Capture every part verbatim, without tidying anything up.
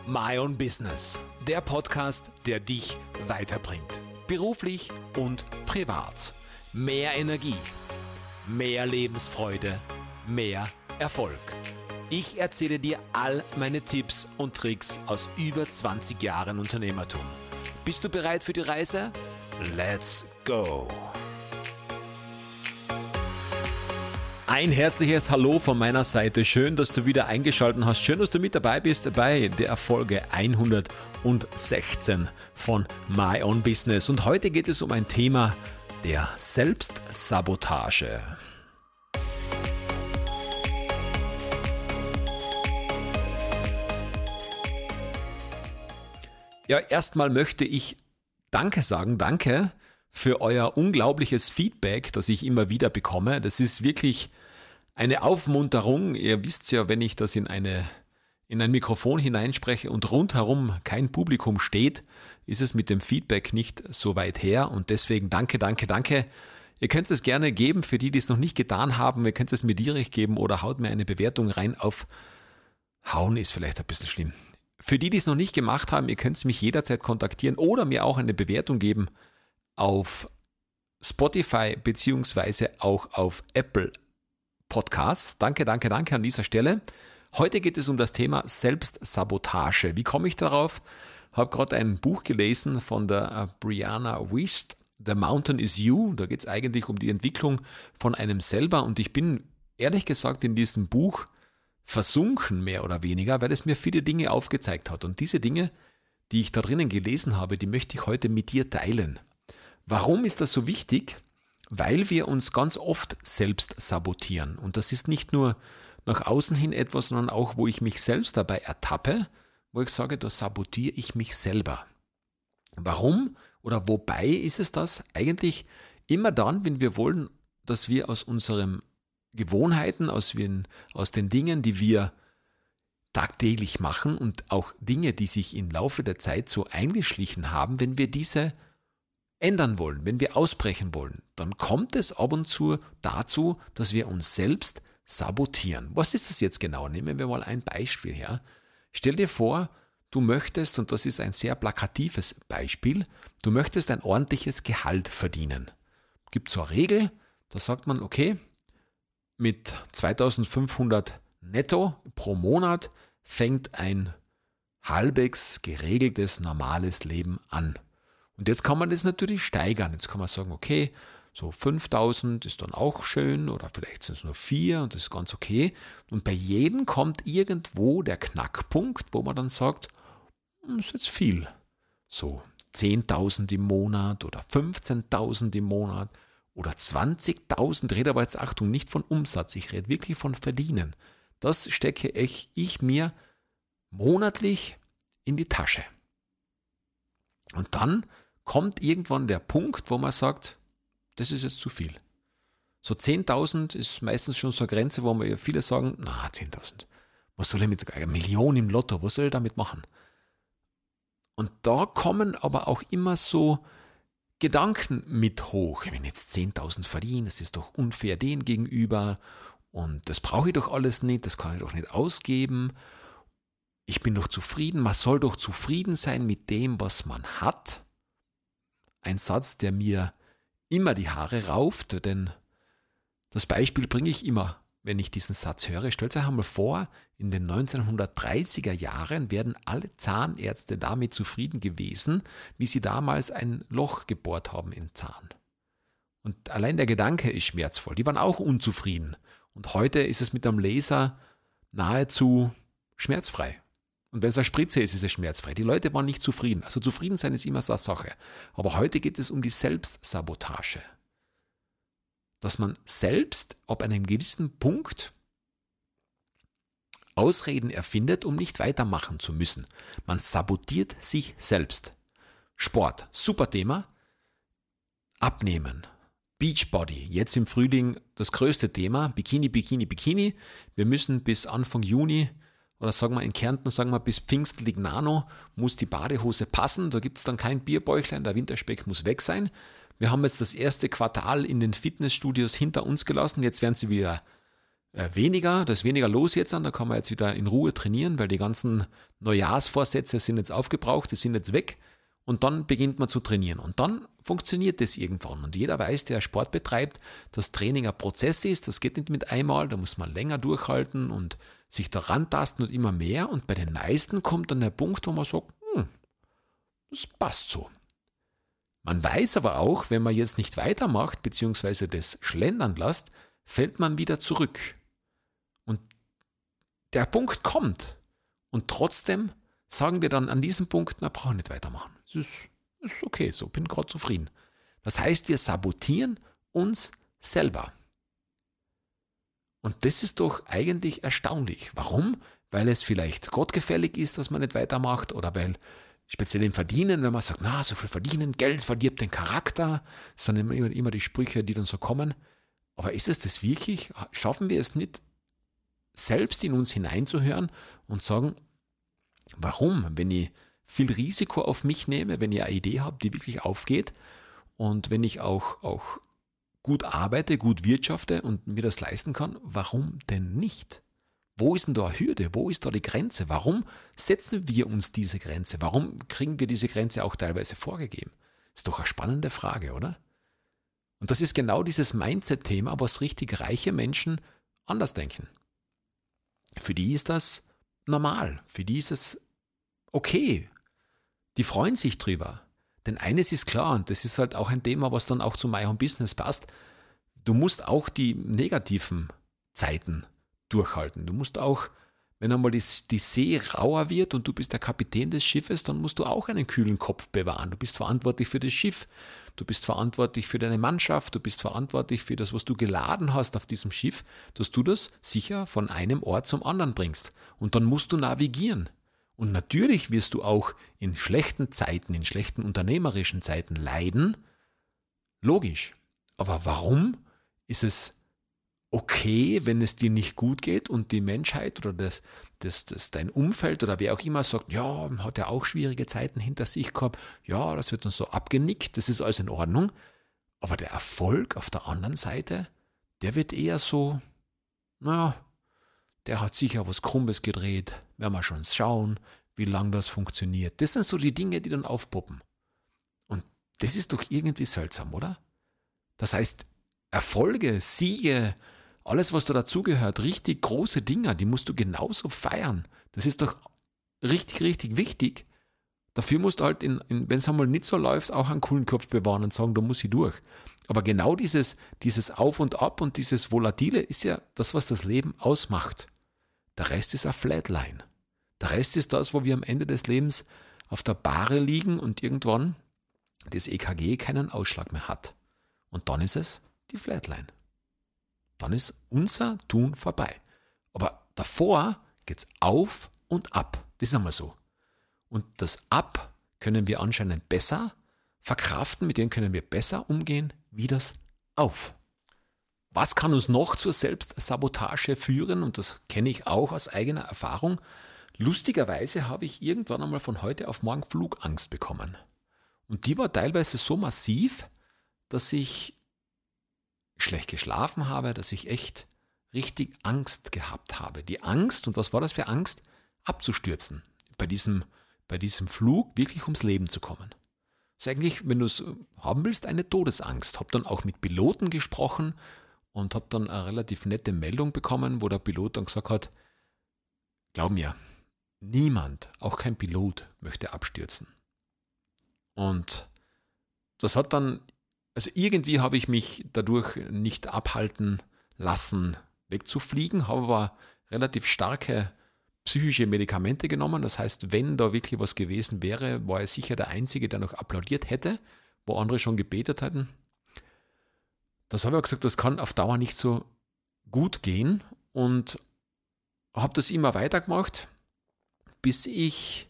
My Own Business, der Podcast, der dich weiterbringt. Beruflich und privat. Mehr Energie, mehr Lebensfreude, mehr Erfolg. Ich erzähle dir all meine Tipps und Tricks aus über zwanzig Jahren Unternehmertum. Bist du bereit für die Reise? Let's go! Ein herzliches Hallo von meiner Seite. Schön, dass du wieder eingeschaltet hast. Schön, dass du mit dabei bist bei der Folge hundertsechzehn von My Own Business. Und heute geht es um ein Thema der Selbstsabotage. Ja, erstmal möchte ich Danke sagen. Danke für euer unglaubliches Feedback, das ich immer wieder bekomme. Das ist wirklich eine Aufmunterung. Ihr wisst ja, wenn ich das in eine in ein Mikrofon hineinspreche und rundherum kein Publikum steht, ist es mit dem Feedback nicht so weit her. Und deswegen danke, danke, danke. Ihr könnt es gerne geben, für die, die es noch nicht getan haben. Ihr könnt es mir direkt geben oder haut mir eine Bewertung rein auf Hauen ist vielleicht ein bisschen schlimm. Für die, die es noch nicht gemacht haben, ihr könnt mich jederzeit kontaktieren oder mir auch eine Bewertung geben auf Spotify beziehungsweise auch auf Apple Podcasts. Danke, danke, danke an dieser Stelle. Heute geht es um das Thema Selbstsabotage. Wie komme ich darauf? Ich habe gerade ein Buch gelesen von der Brianna Wiest, The Mountain is You. Da geht es eigentlich um die Entwicklung von einem selber und ich bin ehrlich gesagt in diesem Buch versunken, mehr oder weniger, weil es mir viele Dinge aufgezeigt hat. Und diese Dinge, die ich da drinnen gelesen habe, die möchte ich heute mit dir teilen. Warum ist das so wichtig? Weil wir uns ganz oft selbst sabotieren. Und das ist nicht nur nach außen hin etwas, sondern auch, wo ich mich selbst dabei ertappe, wo ich sage, da sabotiere ich mich selber. Warum oder wobei ist es das? Eigentlich immer dann, wenn wir wollen, dass wir aus unseren Gewohnheiten, aus, aus den Dingen, die wir tagtäglich machen und auch Dinge, die sich im Laufe der Zeit so eingeschlichen haben, wenn wir diese ändern wollen, wenn wir ausbrechen wollen, dann kommt es ab und zu dazu, dass wir uns selbst sabotieren. Was ist das jetzt genau? Nehmen wir mal ein Beispiel her. Stell dir vor, du möchtest, und das ist ein sehr plakatives Beispiel, du möchtest ein ordentliches Gehalt verdienen. Es gibt so eine Regel, da sagt man, okay, mit zweitausendfünfhundert netto pro Monat fängt ein halbwegs geregeltes, normales Leben an. Und jetzt kann man das natürlich steigern. Jetzt kann man sagen, okay, so fünftausend ist dann auch schön oder vielleicht sind es nur vier und das ist ganz okay. Und bei jedem kommt irgendwo der Knackpunkt, wo man dann sagt, das ist jetzt viel. So zehntausend im Monat oder fünfzehntausend im Monat oder zwanzigtausend. Ich rede aber jetzt, Achtung, nicht von Umsatz, ich rede wirklich von Verdienen. Das stecke ich, ich mir monatlich in die Tasche. Und dann kommt irgendwann der Punkt, wo man sagt, das ist jetzt zu viel. So zehntausend ist meistens schon so eine Grenze, wo man viele sagen, na zehntausend, was soll ich mit einer Million im Lotto, was soll ich damit machen? Und da kommen aber auch immer so Gedanken mit hoch. Wenn ich jetzt zehntausend verdiene, das ist doch unfair denen gegenüber und das brauche ich doch alles nicht, das kann ich doch nicht ausgeben. Ich bin doch zufrieden, man soll doch zufrieden sein mit dem, was man hat. Ein Satz, der mir immer die Haare rauft, denn das Beispiel bringe ich immer, wenn ich diesen Satz höre. Stellt euch einmal vor, in den neunzehnhundertdreißiger Jahren wären alle Zahnärzte damit zufrieden gewesen, wie sie damals ein Loch gebohrt haben im Zahn. Und allein der Gedanke ist schmerzvoll. Die waren auch unzufrieden. Und heute ist es mit einem Laser nahezu schmerzfrei. Und wenn es eine Spritze ist, ist es schmerzfrei. Die Leute waren nicht zufrieden. Also zufrieden sein ist immer so eine Sache. Aber heute geht es um die Selbstsabotage. Dass man selbst ab einem gewissen Punkt Ausreden erfindet, um nicht weitermachen zu müssen. Man sabotiert sich selbst. Sport, super Thema. Abnehmen. Beachbody, jetzt im Frühling das größte Thema. Bikini, Bikini, Bikini. Wir müssen bis Anfang Juni oder sagen wir in Kärnten, sagen wir bis Pfingstlignano muss die Badehose passen. Da gibt es dann kein Bierbäuchlein, der Winterspeck muss weg sein. Wir haben jetzt das erste Quartal in den Fitnessstudios hinter uns gelassen. Jetzt werden sie wieder äh, weniger, da ist weniger los jetzt an, da kann man jetzt wieder in Ruhe trainieren, weil die ganzen Neujahrsvorsätze sind jetzt aufgebraucht, die sind jetzt weg und dann beginnt man zu trainieren und dann funktioniert das irgendwann und jeder weiß, der Sport betreibt, dass Training ein Prozess ist, das geht nicht mit einmal, da muss man länger durchhalten und sich da rantasten und immer mehr und bei den meisten kommt dann der Punkt, wo man sagt, hm, das passt so. Man weiß aber auch, wenn man jetzt nicht weitermacht, beziehungsweise das schlendern lässt, fällt man wieder zurück. Und der Punkt kommt. Und trotzdem sagen wir dann an diesem Punkt, na, brauche ich nicht weitermachen. Es ist, ist okay, so, bin gerade zufrieden. Das heißt, wir sabotieren uns selber. Und das ist doch eigentlich erstaunlich. Warum? Weil es vielleicht gottgefällig ist, dass man nicht weitermacht oder weil speziell im Verdienen, wenn man sagt, na, so viel verdienen, Geld verdirbt den Charakter, das sind immer, immer die Sprüche, die dann so kommen. Aber ist es das wirklich? Schaffen wir es nicht, selbst in uns hineinzuhören und sagen, warum, wenn ich viel Risiko auf mich nehme, wenn ich eine Idee habe, die wirklich aufgeht und wenn ich auch, auch gut arbeite, gut wirtschafte und mir das leisten kann, warum denn nicht? Wo ist denn da eine Hürde? Wo ist da die Grenze? Warum setzen wir uns diese Grenze? Warum kriegen wir diese Grenze auch teilweise vorgegeben? Ist doch eine spannende Frage, oder? Und das ist genau dieses Mindset-Thema, was richtig reiche Menschen anders denken. Für die ist das normal. Für die ist es okay. Die freuen sich drüber. Denn eines ist klar, und das ist halt auch ein Thema, was dann auch zu My Home Business passt, du musst auch die negativen Zeiten durchhalten. Du musst auch, wenn einmal die, die See rauer wird und du bist der Kapitän des Schiffes, dann musst du auch einen kühlen Kopf bewahren. Du bist verantwortlich für das Schiff, du bist verantwortlich für deine Mannschaft, du bist verantwortlich für das, was du geladen hast auf diesem Schiff, dass du das sicher von einem Ort zum anderen bringst. Und dann musst du navigieren. Und natürlich wirst du auch in schlechten Zeiten, in schlechten unternehmerischen Zeiten leiden. Logisch. Aber warum ist es okay, wenn es dir nicht gut geht und die Menschheit oder das, das, das dein Umfeld oder wer auch immer sagt, ja, hat ja auch schwierige Zeiten hinter sich gehabt, ja, das wird dann so abgenickt, das ist alles in Ordnung. Aber der Erfolg auf der anderen Seite, der wird eher so, naja, der hat sicher was Krummes gedreht, werden wir schon schauen, wie lange das funktioniert. Das sind so die Dinge, die dann aufpoppen. Und das ist doch irgendwie seltsam, oder? Das heißt, Erfolge, Siege, alles, was da dazugehört, richtig große Dinge, die musst du genauso feiern. Das ist doch richtig, richtig wichtig. Dafür musst du halt, in, in, wenn es einmal nicht so läuft, auch einen coolen Kopf bewahren und sagen, da muss ich durch. Aber genau dieses, dieses Auf und Ab und dieses Volatile ist ja das, was das Leben ausmacht. Der Rest ist eine Flatline. Der Rest ist das, wo wir am Ende des Lebens auf der Bahre liegen und irgendwann das E K G keinen Ausschlag mehr hat. Und dann ist es die Flatline. Dann ist unser Tun vorbei. Aber davor geht's auf und ab. Das ist einmal so. Und das Ab können wir anscheinend besser verkraften, mit dem können wir besser umgehen, wie das Auf. Was kann uns noch zur Selbstsabotage führen? Und das kenne ich auch aus eigener Erfahrung. Lustigerweise habe ich irgendwann einmal von heute auf morgen Flugangst bekommen. Und die war teilweise so massiv, dass ich schlecht geschlafen habe, dass ich echt richtig Angst gehabt habe. Die Angst, und was war das für Angst? Abzustürzen. Bei diesem, bei diesem Flug wirklich ums Leben zu kommen. Das ist eigentlich, wenn du es haben willst, eine Todesangst. Habe dann auch mit Piloten gesprochen und habe dann eine relativ nette Meldung bekommen, wo der Pilot dann gesagt hat, glaub mir, niemand, auch kein Pilot, möchte abstürzen. Und das hat dann Also irgendwie habe ich mich dadurch nicht abhalten lassen, wegzufliegen, habe aber relativ starke psychische Medikamente genommen. Das heißt, wenn da wirklich was gewesen wäre, war ich sicher der Einzige, der noch applaudiert hätte, wo andere schon gebetet hätten. Das habe ich gesagt, das kann auf Dauer nicht so gut gehen und habe das immer weitergemacht, bis ich,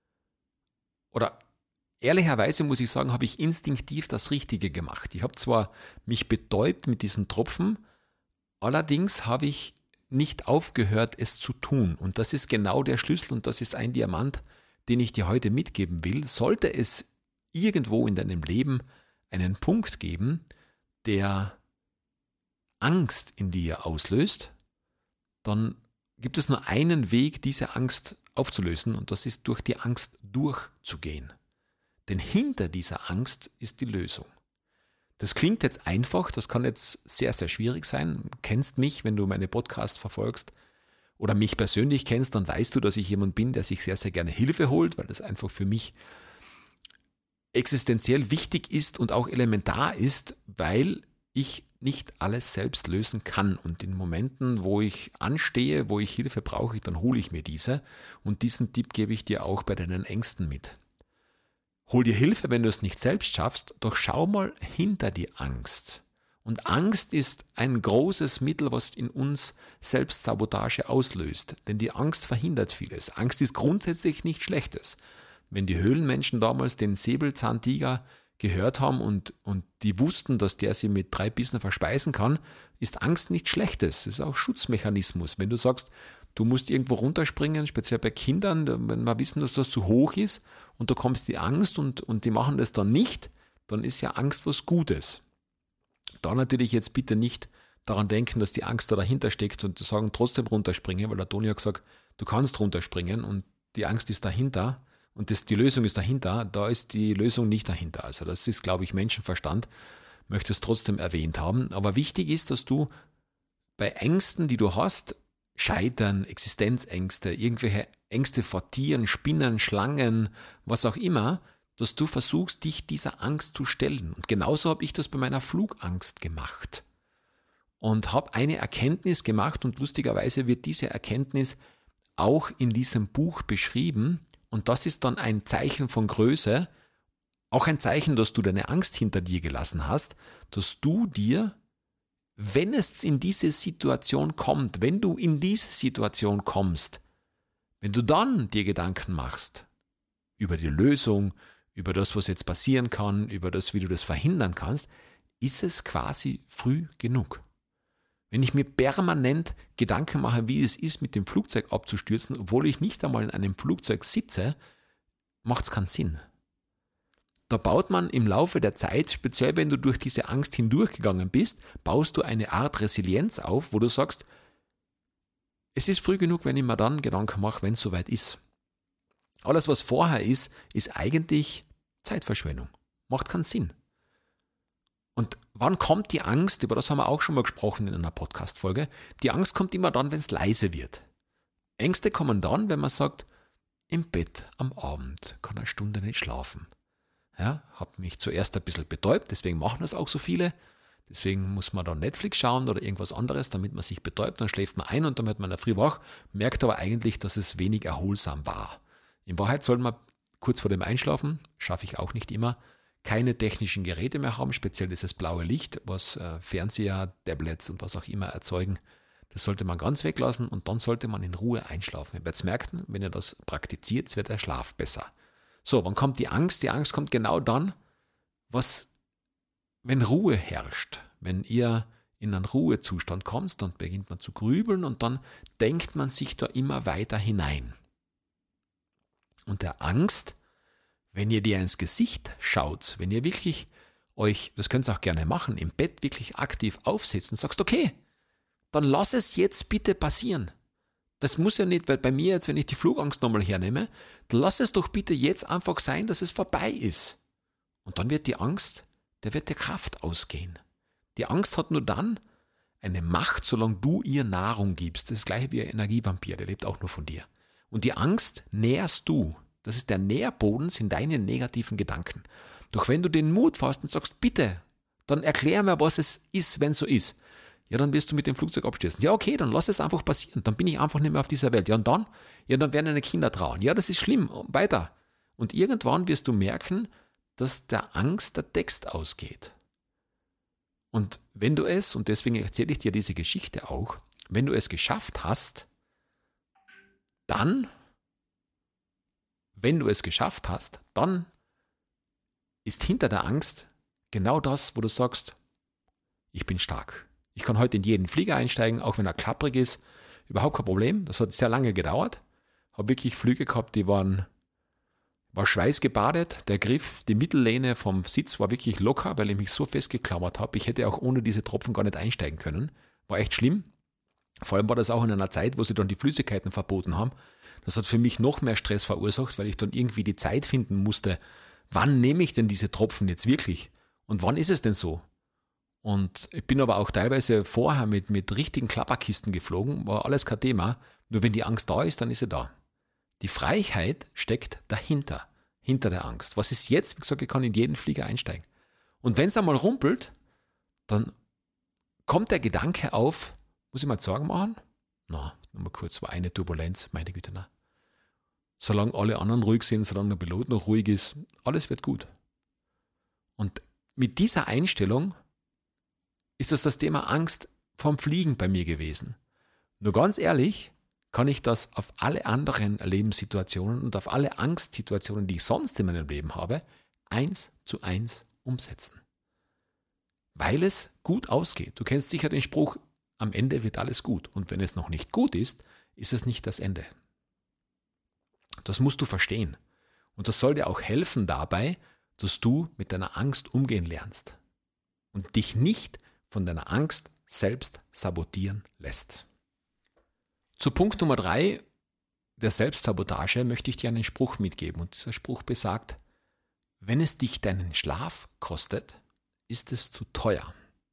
oder ehrlicherweise muss ich sagen, habe ich instinktiv das Richtige gemacht. Ich habe zwar mich betäubt mit diesen Tropfen, allerdings habe ich nicht aufgehört, es zu tun. Und das ist genau der Schlüssel und das ist ein Diamant, den ich dir heute mitgeben will. Sollte es irgendwo in deinem Leben einen Punkt geben, der Angst in dir auslöst, dann gibt es nur einen Weg, diese Angst aufzulösen, und das ist durch die Angst durchzugehen. Denn hinter dieser Angst ist die Lösung. Das klingt jetzt einfach, das kann jetzt sehr, sehr schwierig sein. Du kennst mich, wenn du meine Podcasts verfolgst oder mich persönlich kennst, dann weißt du, dass ich jemand bin, der sich sehr, sehr gerne Hilfe holt, weil das einfach für mich existenziell wichtig ist und auch elementar ist, weil ich nicht alles selbst lösen kann. Und in Momenten, wo ich anstehe, wo ich Hilfe brauche, dann hole ich mir diese. Und diesen Tipp gebe ich dir auch bei deinen Ängsten mit. Hol dir Hilfe, wenn du es nicht selbst schaffst, doch schau mal hinter die Angst. Und Angst ist ein großes Mittel, was in uns Selbstsabotage auslöst. Denn die Angst verhindert vieles. Angst ist grundsätzlich nichts Schlechtes. Wenn die Höhlenmenschen damals den Säbelzahntiger gehört haben und, und die wussten, dass der sie mit drei Bissen verspeisen kann, ist Angst nichts Schlechtes. Das ist auch Schutzmechanismus. Wenn du sagst, du musst irgendwo runterspringen, speziell bei Kindern, wenn wir wissen, dass das zu hoch ist und da kommst die Angst und, und die machen das dann nicht, dann ist ja Angst was Gutes. Da natürlich jetzt bitte nicht daran denken, dass die Angst da dahinter steckt und sagen, trotzdem runterspringen, weil der Toni hat gesagt, du kannst runterspringen und die Angst ist dahinter und das, die Lösung ist dahinter, da ist die Lösung nicht dahinter. Also das ist, glaube ich, Menschenverstand, möchte es trotzdem erwähnt haben. Aber wichtig ist, dass du bei Ängsten, die du hast, Scheitern, Existenzängste, irgendwelche Ängste vor Tieren, Spinnen, Schlangen, was auch immer, dass du versuchst, dich dieser Angst zu stellen. Und genauso habe ich das bei meiner Flugangst gemacht. Und habe eine Erkenntnis gemacht und lustigerweise wird diese Erkenntnis auch in diesem Buch beschrieben. Und das ist dann ein Zeichen von Größe, auch ein Zeichen, dass du deine Angst hinter dir gelassen hast, dass du dir, wenn es in diese Situation kommt, wenn du in diese Situation kommst, wenn du dann dir Gedanken machst über die Lösung, über das, was jetzt passieren kann, über das, wie du das verhindern kannst, ist es quasi früh genug. Wenn ich mir permanent Gedanken mache, wie es ist, mit dem Flugzeug abzustürzen, obwohl ich nicht einmal in einem Flugzeug sitze, macht es keinen Sinn. Da baut man im Laufe der Zeit, speziell wenn du durch diese Angst hindurchgegangen bist, baust du eine Art Resilienz auf, wo du sagst, es ist früh genug, wenn ich mir dann Gedanken mache, wenn es soweit ist. Alles, was vorher ist, ist eigentlich Zeitverschwendung. Macht keinen Sinn. Und wann kommt die Angst? Über das haben wir auch schon mal gesprochen in einer Podcast-Folge. Die Angst kommt immer dann, wenn es leise wird. Ängste kommen dann, wenn man sagt, im Bett am Abend kann eine Stunde nicht schlafen. Ja, habe mich zuerst ein bisschen betäubt, deswegen machen das auch so viele. Deswegen muss man dann Netflix schauen oder irgendwas anderes, damit man sich betäubt, dann schläft man ein und dann wird man in der Früh wach, merkt aber eigentlich, dass es wenig erholsam war. In Wahrheit soll man kurz vor dem Einschlafen, schaffe ich auch nicht immer, keine technischen Geräte mehr haben, speziell dieses blaue Licht, was äh, Fernseher, Tablets und was auch immer erzeugen. Das sollte man ganz weglassen und dann sollte man in Ruhe einschlafen. Ihr werdet merken, wenn ihr das praktiziert, wird der Schlaf besser. So, wann kommt die Angst? Die Angst kommt genau dann, was, wenn Ruhe herrscht. Wenn ihr in einen Ruhezustand kommt, dann beginnt man zu grübeln und dann denkt man sich da immer weiter hinein. Und der Angst, wenn ihr dir ins Gesicht schaut, wenn ihr wirklich euch, das könnt ihr auch gerne machen, im Bett wirklich aktiv aufsetzt und sagst, okay, dann lass es jetzt bitte passieren. Das muss ja nicht, weil bei mir jetzt, wenn ich die Flugangst nochmal hernehme, dann lass es doch bitte jetzt einfach sein, dass es vorbei ist. Und dann wird die Angst, der wird der Kraft ausgehen. Die Angst hat nur dann eine Macht, solange du ihr Nahrung gibst. Das ist das gleiche wie ein Energievampir, der lebt auch nur von dir. Und die Angst nährst du. Das ist der Nährboden, sind deine negativen Gedanken. Doch wenn du den Mut fasst und sagst, bitte, dann erklär mir, was es ist, wenn es so ist. Ja, dann wirst du mit dem Flugzeug abstürzen. Ja, okay, dann lass es einfach passieren. Dann bin ich einfach nicht mehr auf dieser Welt. Ja, und dann? Ja, dann werden deine Kinder trauern. Ja, das ist schlimm. Weiter. Und irgendwann wirst du merken, dass der Angst der Text ausgeht. Und wenn du es, und deswegen erzähle ich dir diese Geschichte auch, wenn du es geschafft hast, dann, wenn du es geschafft hast, dann ist hinter der Angst genau das, wo du sagst, ich bin stark. Ich kann heute in jeden Flieger einsteigen, auch wenn er klapprig ist. Überhaupt kein Problem. Das hat sehr lange gedauert. Habe wirklich Flüge gehabt, die waren, war schweißgebadet. Der Griff, die Mittellehne vom Sitz war wirklich locker, weil ich mich so festgeklammert habe. Ich hätte auch ohne diese Tropfen gar nicht einsteigen können. War echt schlimm. Vor allem war das auch in einer Zeit, wo sie dann die Flüssigkeiten verboten haben. Das hat für mich noch mehr Stress verursacht, weil ich dann irgendwie die Zeit finden musste, wann nehme ich denn diese Tropfen jetzt wirklich und wann ist es denn so? Und ich bin aber auch teilweise vorher mit, mit richtigen Klapperkisten geflogen, war alles kein Thema. Nur wenn die Angst da ist, dann ist sie da. Die Freiheit steckt dahinter, hinter der Angst. Was ist jetzt? Wie gesagt, ich kann in jeden Flieger einsteigen. Und wenn es einmal rumpelt, dann kommt der Gedanke auf, muss ich mal Sorgen machen? Na, nochmal kurz, war eine Turbulenz, meine Güte, na. Solange alle anderen ruhig sind, solange der Pilot noch ruhig ist, alles wird gut. Und mit dieser Einstellung ist das das Thema Angst vom Fliegen bei mir gewesen. Nur ganz ehrlich, kann ich das auf alle anderen Lebenssituationen und auf alle Angstsituationen, die ich sonst in meinem Leben habe, eins zu eins umsetzen. Weil es gut ausgeht. Du kennst sicher den Spruch, am Ende wird alles gut. Und wenn es noch nicht gut ist, ist es nicht das Ende. Das musst du verstehen. Und das soll dir auch helfen dabei, dass du mit deiner Angst umgehen lernst und dich nicht von deiner Angst selbst sabotieren lässt. Zu Punkt Nummer drei der Selbstsabotage möchte ich dir einen Spruch mitgeben. Und dieser Spruch besagt, wenn es dich deinen Schlaf kostet, ist es zu teuer.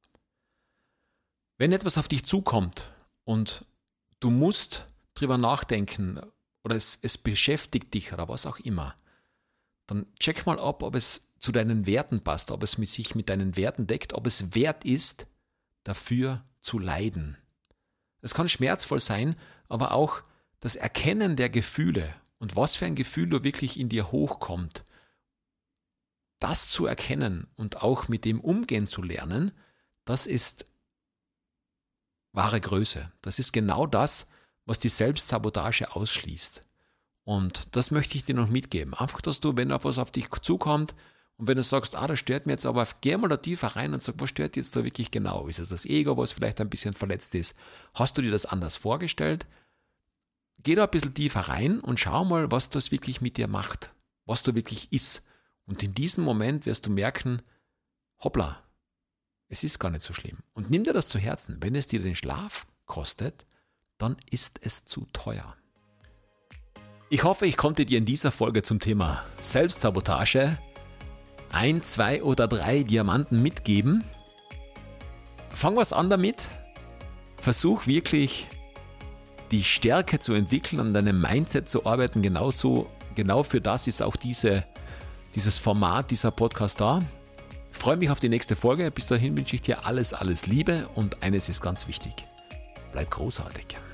Wenn etwas auf dich zukommt und du musst drüber nachdenken oder es, es beschäftigt dich oder was auch immer, dann check mal ab, ob es zu deinen Werten passt, ob es mit sich mit deinen Werten deckt, ob es wert ist, dafür zu leiden. Es kann schmerzvoll sein, aber auch das Erkennen der Gefühle und was für ein Gefühl da wirklich in dir hochkommt, das zu erkennen und auch mit dem umgehen zu lernen, das ist wahre Größe. Das ist genau das, was die Selbstsabotage ausschließt. Und das möchte ich dir noch mitgeben. Einfach, dass du, wenn etwas auf dich zukommt und wenn du sagst, ah, das stört mir jetzt, aber geh mal da tiefer rein und sag, was stört jetzt da wirklich genau? Ist es das Ego, was vielleicht ein bisschen verletzt ist? Hast du dir das anders vorgestellt? Geh da ein bisschen tiefer rein und schau mal, was das wirklich mit dir macht, was da wirklich ist. Und in diesem Moment wirst du merken, hoppla, es ist gar nicht so schlimm. Und nimm dir das zu Herzen. Wenn es dir den Schlaf kostet, dann ist es zu teuer. Ich hoffe, ich konnte dir in dieser Folge zum Thema Selbstsabotage ein, zwei oder drei Diamanten mitgeben. Fang was an damit. Versuch wirklich, die Stärke zu entwickeln, an deinem Mindset zu arbeiten. Genauso, genau für das ist auch diese, dieses Format, dieser Podcast da. Ich freue mich auf die nächste Folge. Bis dahin wünsche ich dir alles, alles Liebe und eines ist ganz wichtig. Bleib großartig.